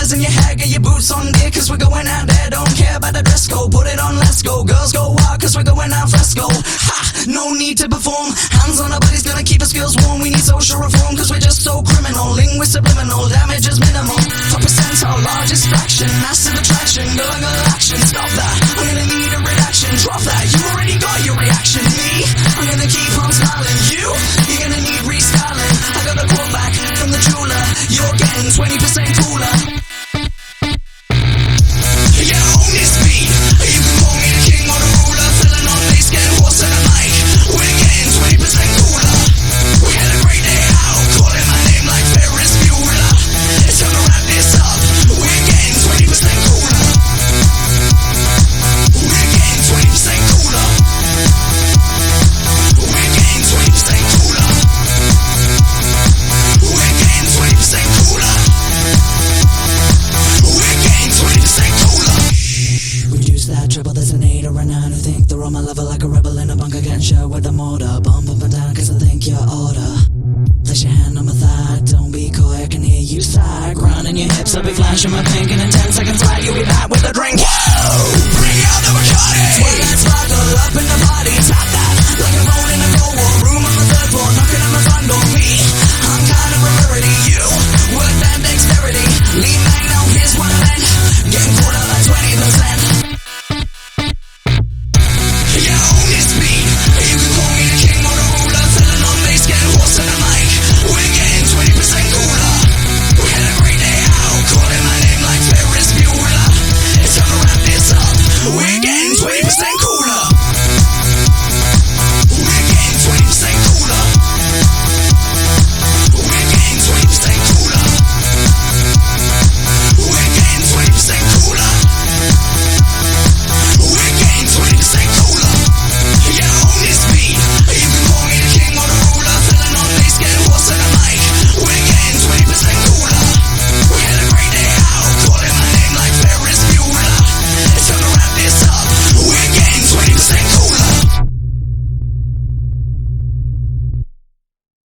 colors in your hair, get your boots on dear, cause we're going out there. Don't care about the dress code, put it on, let's go. Girls go wild, cause we're going out fresco. Ha! No need to perform, hands on our bodies gonna keep us girls warm. We need social reform, cause we're just so criminal. Linguist subliminal, damage is minimal. Top percent's our largest fraction, massive attraction, girl action. Stop that, I'm gonna need a reaction. Drop that, you already got your reaction. Me, I'm gonna keep on smiling. You're gonna need restyling. I got a quote back from the jeweler. You're getting 20% cooler. Yeah, own this beat. You can call me the king or the ruler. Filling on bass, getting horse in the mic. We're getting 20% cooler. We had a great day out, calling my name like Ferris Bueller. It's time to wrap this up. We're getting 20% cooler. We're getting 20% cooler. We're getting 20% cooler. We're getting 20% cooler. We're getting 20% cooler. Reduce that triple, there's an 8 or a 9 who think they're on my level like a rebel in a bunker getting shot with a mortar. Bump up and down cause I think you're order. Place your hand on my thigh, don't be coy, I can hear you sigh. Grinding your hips, I'll be flashing my pink, and in 10 seconds flat you'll be back with a drink. Whoa! Bring out the Bacardi! Twilight sparkle,